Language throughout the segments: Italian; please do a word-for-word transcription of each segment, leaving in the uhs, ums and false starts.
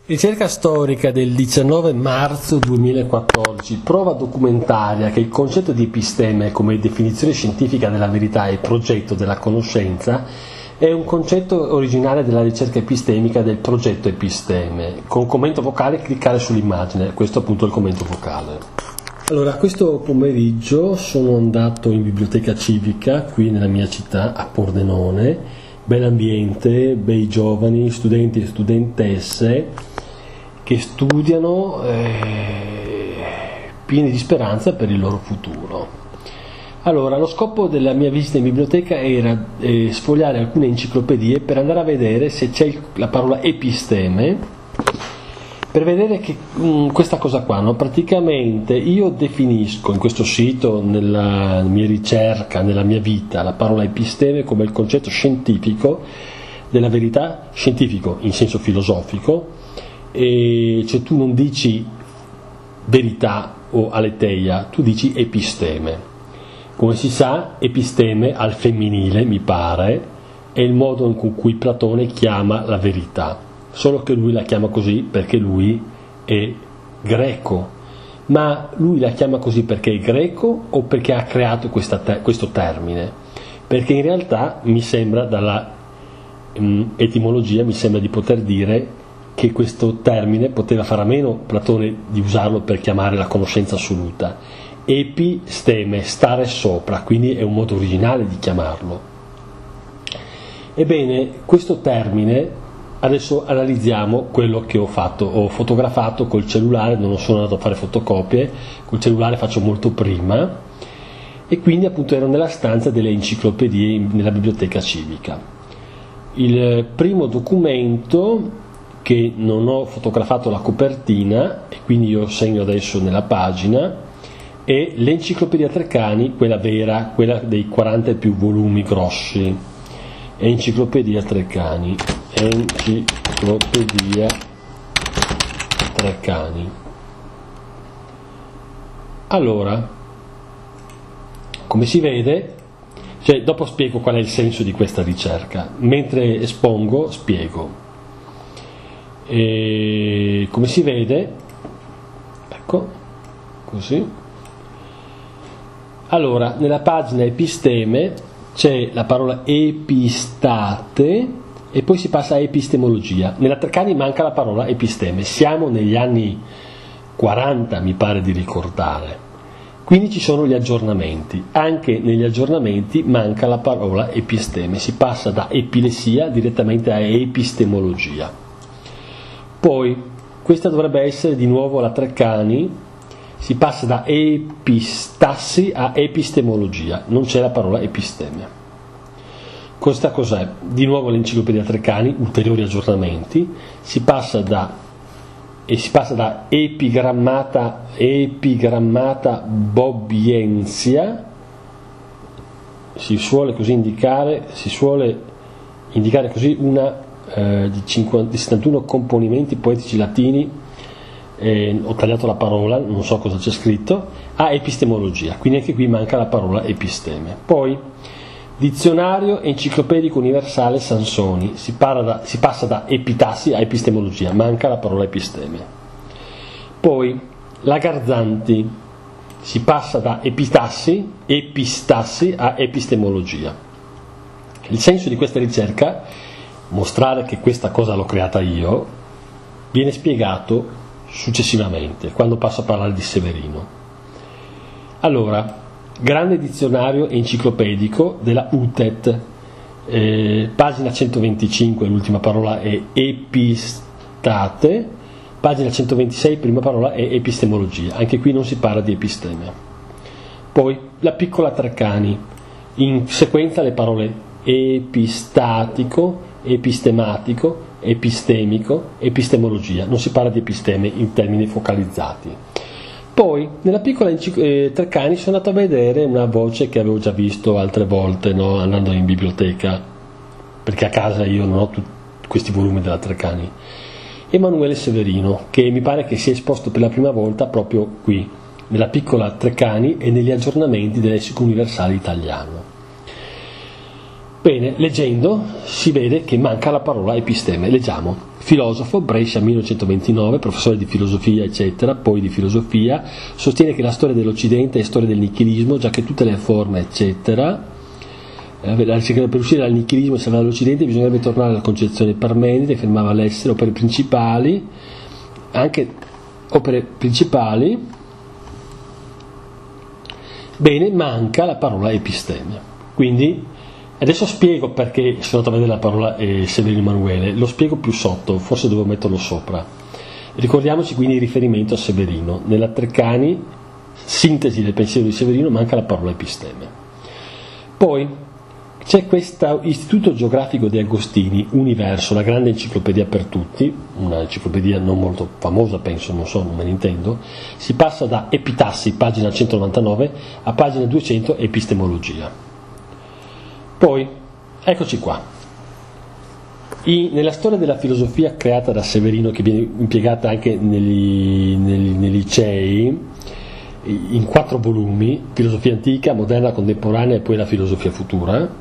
Ricerca storica del diciannove marzo duemilaquattordici, prova documentaria che il concetto di episteme come definizione scientifica della verità e progetto della conoscenza è un concetto originale della ricerca epistemica del progetto episteme. Con commento vocale cliccare sull'immagine, questo appunto è il commento vocale. Allora, questo pomeriggio sono andato in biblioteca civica qui nella mia città, a Pordenone. Bell'ambiente, bei giovani, studenti e studentesse che studiano eh, pieni di speranza per il loro futuro. Allora, lo scopo della mia visita in biblioteca era eh, sfogliare alcune enciclopedie per andare a vedere se c'è il, la parola episteme, per vedere che mh, questa cosa qua, no? Praticamente io definisco in questo sito, nella mia ricerca, nella mia vita, la parola episteme come il concetto scientifico della verità, scientifico in senso filosofico, e cioè tu non dici verità o aletheia, tu dici episteme. Come si sa, episteme al femminile, mi pare, è il modo in cui Platone chiama la verità, solo che lui la chiama così perché lui è greco. Ma lui la chiama così perché è greco o perché ha creato questa te- questo termine? Perché in realtà mi sembra, dalla mh, etimologia, mi sembra di poter dire che questo termine poteva fare a meno Platone di usarlo per chiamare la conoscenza assoluta. Episteme, stare sopra, quindi è un modo originale di chiamarlo. Ebbene, questo termine, adesso analizziamo quello che ho fatto. Ho fotografato col cellulare, non sono andato a fare fotocopie, col cellulare faccio molto prima, e quindi appunto ero nella stanza delle enciclopedie nella biblioteca civica. Il primo documento, che non ho fotografato la copertina e quindi io segno adesso nella pagina, è l'enciclopedia Treccani, quella vera, quella dei quaranta e più volumi grossi. Enciclopedia Treccani, enciclopedia Treccani. Allora, come si vede, cioè dopo spiego qual è il senso di questa ricerca, mentre espongo spiego. E come si vede, ecco, così. Allora, nella pagina episteme c'è la parola epistate e poi si passa a epistemologia. Nella Treccani manca la parola episteme. Siamo negli anni quaranta, mi pare di ricordare. Quindi ci sono gli aggiornamenti. Anche negli aggiornamenti manca la parola episteme. Si passa da epilessia direttamente a epistemologia. Poi, questa dovrebbe essere di nuovo la Treccani, si passa da epistassi a epistemologia, non c'è la parola episteme. Questa cos'è? Di nuovo l'enciclopedia Treccani, ulteriori aggiornamenti, si passa da, e si passa da epigrammata, epigrammata bobbiensia, si suole così indicare, si suole indicare così una Eh, di, cinquanta, di settantuno componimenti poetici latini, eh, ho tagliato la parola, non so cosa c'è scritto, a epistemologia, quindi anche qui manca la parola episteme. Poi dizionario enciclopedico universale Sansoni, si, da, si passa da epitassi a epistemologia, manca la parola episteme. Poi la Garzanti, si passa da epitassi, epistassi a epistemologia. Il senso di questa ricerca, mostrare che questa cosa l'ho creata io, viene spiegato successivamente, quando passo a parlare di Severino. Allora, grande dizionario enciclopedico della U T E T, eh, pagina centoventicinque, l'ultima parola è epistate, pagina centoventisei, prima parola è epistemologia, anche qui non si parla di episteme. Poi, la piccola Treccani, in sequenza le parole epistatico, epistematico, epistemico, epistemologia, non si parla di episteme in termini focalizzati. Poi nella piccola eh, Treccani sono andato a vedere una voce che avevo già visto altre volte, no? Andando in biblioteca, perché a casa io non ho tutti questi volumi della Treccani. Emanuele Severino, che mi pare che sia esposto per la prima volta proprio qui, nella piccola Treccani e negli aggiornamenti del Lessico Universale Italiano. Bene, leggendo si vede che manca la parola episteme. Leggiamo. filosofo, Brescia millenovecentoventinove, professore di filosofia eccetera, poi di filosofia, sostiene che la storia dell'Occidente è storia del nichilismo, già che tutte le forme eccetera, per uscire dal nichilismo e salvare l'Occidente bisognerebbe tornare alla concezione parmenide, affermava l'essere, opere principali, anche opere principali, bene, manca la parola episteme. Quindi adesso spiego perché sono andato a vedere la parola eh, Severino Emanuele, lo spiego più sotto, forse dovevo metterlo sopra. Ricordiamoci quindi il riferimento a Severino. Nella Treccani, sintesi del pensiero di Severino, manca la parola episteme. Poi c'è questo Istituto Geografico di Agostini, Universo, la grande enciclopedia per tutti, una enciclopedia non molto famosa, penso, non so, non me ne intendo. Si passa da Epitassi, pagina centonovantanove, a pagina duecento, Epistemologia. Poi, eccoci qua. I, nella storia della filosofia creata da Severino, che viene impiegata anche negli, negli, nei licei, in quattro volumi, filosofia antica, moderna, contemporanea e poi la filosofia futura,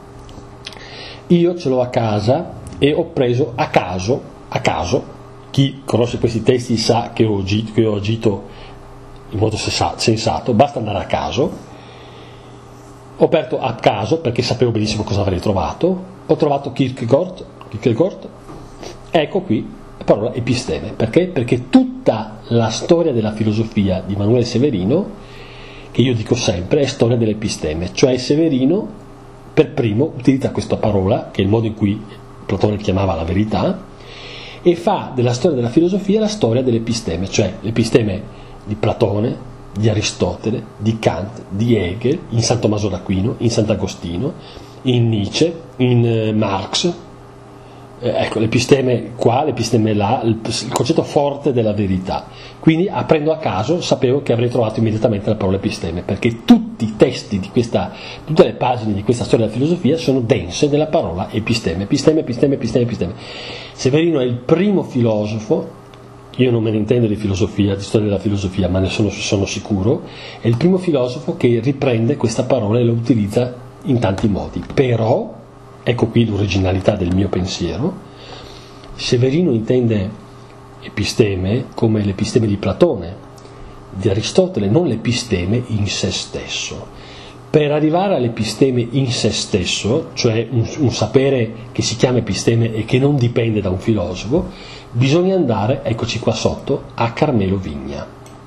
io ce l'ho a casa e ho preso a caso, a caso, chi conosce questi testi sa che ho agito, che ho agito in modo sensato, basta andare a caso, ho aperto a caso perché sapevo benissimo cosa avrei trovato, ho trovato Kierkegaard, Kierkegaard, ecco qui la parola episteme, perché? Perché tutta la storia della filosofia di Emanuele Severino, che io dico sempre, è storia dell'episteme, cioè Severino per primo utilizza questa parola, che è il modo in cui Platone chiamava la verità, e fa della storia della filosofia la storia dell'episteme, cioè l'episteme di Platone, di Aristotele, di Kant, di Hegel, in San Tommaso d'Aquino, in Sant'Agostino, in Nietzsche, in eh, Marx. Eh, ecco, l'episteme qua, l'episteme là, il, il concetto forte della verità. Quindi, aprendo a caso, sapevo che avrei trovato immediatamente la parola episteme, perché tutti i testi di questa, tutte le pagine di questa storia della filosofia sono dense della parola episteme, episteme, episteme, episteme, episteme. Severino è il primo filosofo, io non me ne intendo di filosofia, di storia della filosofia, ma ne sono, sono sicuro, è il primo filosofo che riprende questa parola e la utilizza in tanti modi. Però, ecco qui l'originalità del mio pensiero, Severino intende episteme come l'episteme di Platone, di Aristotele, non l'episteme in se stesso. Per arrivare all'episteme in se stesso, cioè un, un sapere che si chiama episteme e che non dipende da un filosofo, bisogna andare, eccoci qua sotto, a Carmelo Vigna.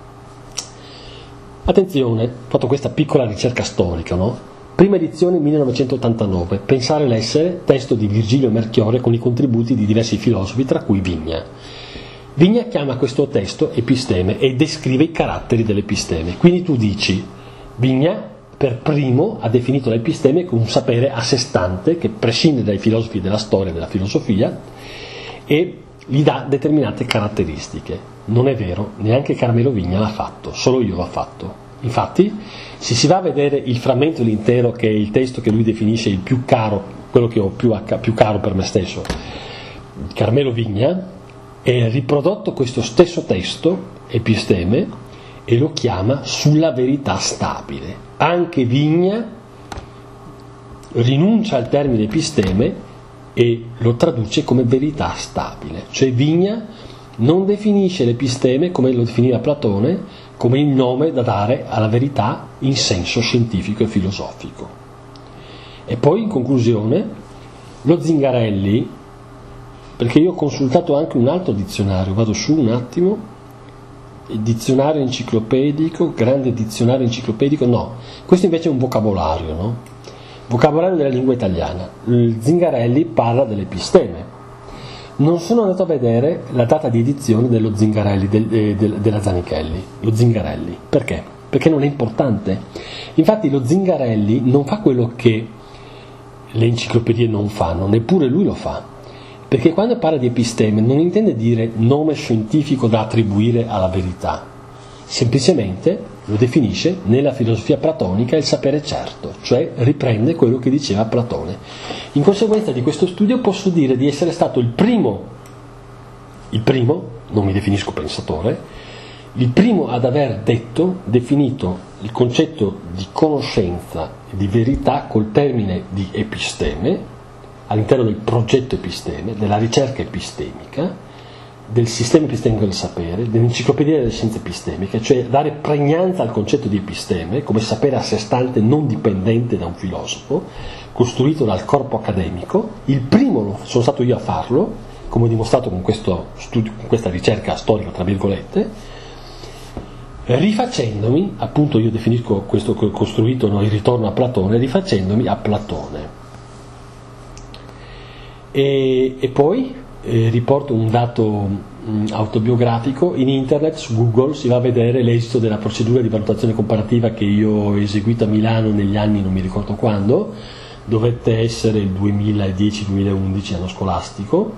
Attenzione, ho fatto questa piccola ricerca storica, no? Prima edizione millenovecentottantanove, Pensare l'essere, testo di Virgilio Melchiorre con i contributi di diversi filosofi, tra cui Vigna. Vigna chiama questo testo episteme e descrive i caratteri dell'episteme. Quindi tu dici, Vigna per primo ha definito l'episteme come un sapere a sé stante che prescinde dai filosofi della storia e della filosofia e gli dà determinate caratteristiche. Non è vero, neanche Carmelo Vigna l'ha fatto, solo io l'ho fatto. Infatti, se si va a vedere il frammento e l'intero, che è il testo che lui definisce il più caro, quello che ho più, più caro per me stesso, Carmelo Vigna, è riprodotto questo stesso testo, episteme, e lo chiama sulla verità stabile. Anche Vigna rinuncia al termine episteme e lo traduce come verità stabile. Cioè Vigna non definisce l'episteme, come lo definiva Platone, come il nome da dare alla verità in senso scientifico e filosofico. E poi, in conclusione, lo Zingarelli, perché io ho consultato anche un altro dizionario, vado su un attimo, il dizionario enciclopedico, grande dizionario enciclopedico, no, questo invece è un vocabolario, no? Vocabolario della lingua italiana. Il Zingarelli parla dell'episteme. Non sono andato a vedere la data di edizione dello Zingarelli, del, eh, del, della Zanichelli, lo Zingarelli. Perché? Perché non è importante. Infatti lo Zingarelli non fa quello che le enciclopedie non fanno, neppure lui lo fa. Perché quando parla di episteme non intende dire nome scientifico da attribuire alla verità, semplicemente lo definisce nella filosofia platonica il sapere certo, cioè riprende quello che diceva Platone. In conseguenza di questo studio posso dire di essere stato il primo, il primo, non mi definisco pensatore, il primo ad aver detto, definito il concetto di conoscenza e di verità col termine di episteme, all'interno del progetto episteme, della ricerca epistemica, del sistema epistemico del sapere, dell'enciclopedia delle scienze epistemiche, cioè dare pregnanza al concetto di episteme come sapere a sé stante non dipendente da un filosofo, costruito dal corpo accademico. Il primo sono stato io a farlo, come ho dimostrato con, questo studio, con questa ricerca storica, tra virgolette, rifacendomi, appunto io definisco questo costruito, no, il ritorno a Platone, rifacendomi a Platone. E, e poi Eh, riporto un dato mh, autobiografico. In internet, su Google, si va a vedere l'esito della procedura di valutazione comparativa che io ho eseguito a Milano negli anni, non mi ricordo quando, dovette essere il duemiladieci duemilaundici, anno scolastico,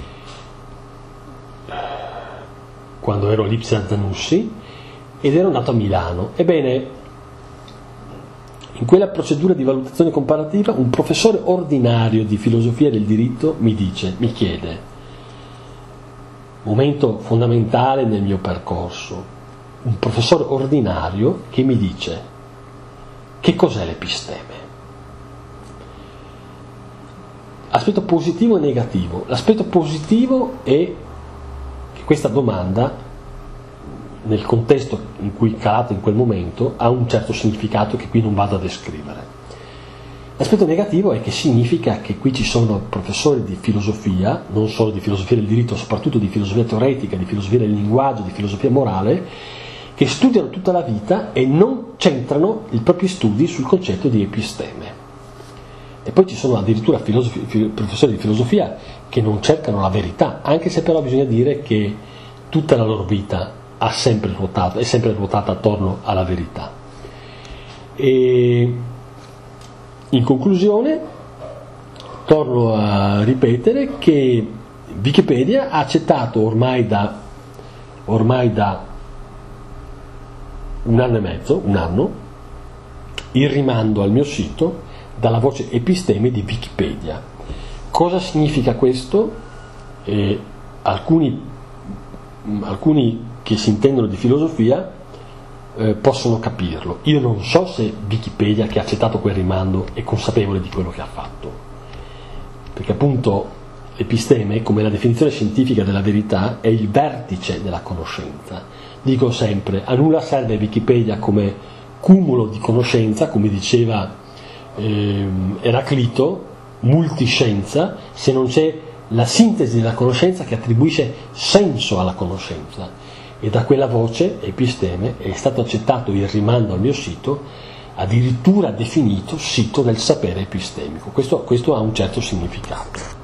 quando ero all'Ipsia Zanussi, ed ero andato a Milano. Ebbene, in quella procedura di valutazione comparativa un professore ordinario di filosofia del diritto mi dice, mi chiede, momento fondamentale nel mio percorso, un professore ordinario che mi dice: che cos'è l'episteme? Aspetto positivo e negativo. L'aspetto positivo è che questa domanda, nel contesto in cui è calata in quel momento, ha un certo significato che qui non vado a descrivere. L'aspetto negativo è che significa che qui ci sono professori di filosofia, non solo di filosofia del diritto, soprattutto di filosofia teoretica, di filosofia del linguaggio, di filosofia morale, che studiano tutta la vita e non centrano i propri studi sul concetto di episteme. E poi ci sono addirittura filosofi, professori di filosofia che non cercano la verità, anche se però bisogna dire che tutta la loro vita ha sempre ruotato, è sempre ruotata attorno alla verità. E in conclusione, torno a ripetere che Wikipedia ha accettato ormai da, ormai da un anno e mezzo, un anno, il rimando al mio sito dalla voce episteme di Wikipedia. Cosa significa questo? Eh, alcuni, alcuni che si intendono di filosofia Eh, possono capirlo. Io non so se Wikipedia, che ha accettato quel rimando, è consapevole di quello che ha fatto, perché appunto episteme, come la definizione scientifica della verità, è il vertice della conoscenza. Dico sempre, a nulla serve Wikipedia come cumulo di conoscenza, come diceva eh, Eraclito, multiscienza, se non c'è la sintesi della conoscenza che attribuisce senso alla conoscenza. E da quella voce, episteme, è stato accettato il rimando al mio sito, addirittura definito sito del sapere epistemico. Questo, questo ha un certo significato.